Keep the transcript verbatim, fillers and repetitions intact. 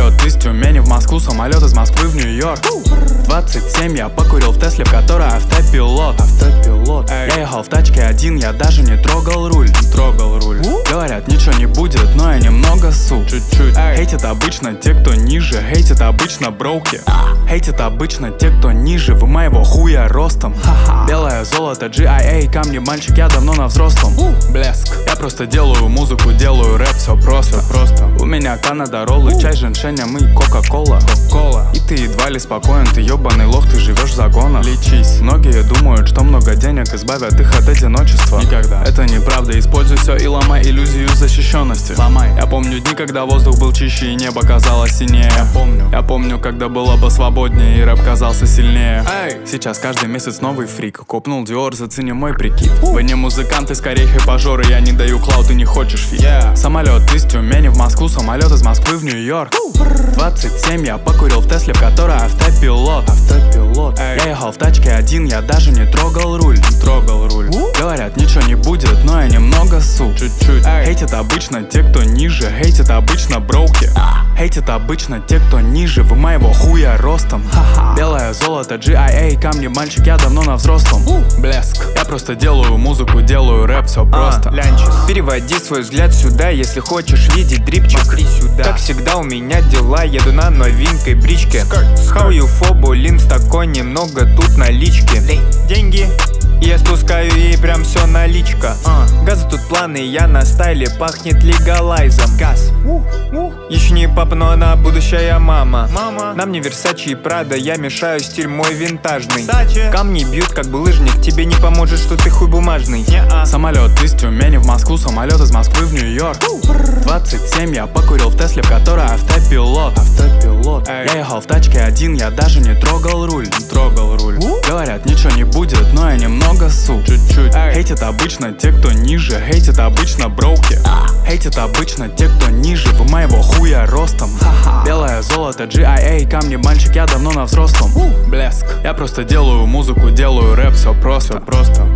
Самолет из Тюмени в Москву, самолет из Москвы в Нью-Йорк. Двадцать семь я покурил в Тесле, в которой автопилот. Автопилот. Эй. Я ехал в тачке один, я даже не трогал руль. Не трогал руль. Говорят, ничего не будет, но я немного су. Чуть-чуть. Хейтят обычно те, кто ниже. Хейтят обычно броуки. Хейтят обычно те, кто ниже. Вы моего хуя ростом. Ха-ха. Белое золото, джи ай эй, камни, мальчик, я давно на взрослом. Блеск. Я просто делаю музыку, делаю рэп, все просто. Все просто. У меня Канада, роллы, чай, женьшеня, мы кока-кола. Кока-кола. И ты едва ли спокоен, ты ебаный лох, ты живешь в загонах. Лечись. Многие думают, что много денег избавят их от одиночества. Никогда. Это неправда, используй все и ломай иллюзию защищенности. Ломай. Я помню дни, когда воздух был чище и небо казалось синее. Я помню. Я помню, когда было бы свободнее и рэп казался сильнее. Эй. Сейчас каждый месяц новый фрик. Копнул Диор, зацени мой прикид. Вы не музыканты, скорее хэпажоры, я не даю клауд, ты не хочешь фит. Yeah. Самолет из Тюмени в Москву, самолет из Москвы в Нью-Йорк. Двадцать семь я покурил в Тесле, в которой автопилот. Автопилот. Эй. Я ехал в тачке один, я даже не трогал руль. Не трогал руль. Говорят, ничего не будет, но я немного су. Чуть-чуть. Хейтят обычно те, кто ниже. Хейтят обычно броуки. Хейтят обычно те, кто ниже. Вы моего хуя ростом. Ха-ха. Белое золото, джи ай эй, камни, мальчик, я давно на взрослом. Блеск. Я просто делаю музыку, делаю рэп, все просто. а, Переводи свой взгляд сюда, если хочешь видеть дрипчик. Сюда. Как всегда у меня дела, еду на новенькой бричке. Хау фобулин, в такой немного тут налички. Деньги, я спускаю ей прям все наличка. uh. Газа тут планы, я на стайле, пахнет легалайзом. Газ. uh. uh. Еще не папа, но она будущая мама. Мама. Нам не Версачи и Прада, я мешаю стиль мой винтажный. Сачи. Камни бьют как бы лыжник, тебе не поможет, что ты хуй бумажный. Не-а. Самолет из Тюмени в Москву, самолет из Москвы в Нью-Йорк. Двадцать семь я покурил в Тесле, в которой автопилот. Автопилот. Эй. Я ехал в тачке один, я даже не трогал руль. Не трогал руль. Говорят, ничего не будет, но я немного су. Чуть-чуть. Хейтят обычно те, кто ниже. Хейтят обычно броуки. Хейтят обычно те, кто ниже. Вы моего хуя ростом. Ха-ха. Белое золото, джи ай эй, камни, мальчик, я давно на взрослом. Блеск. Я просто делаю музыку, делаю рэп, все просто. Все просто.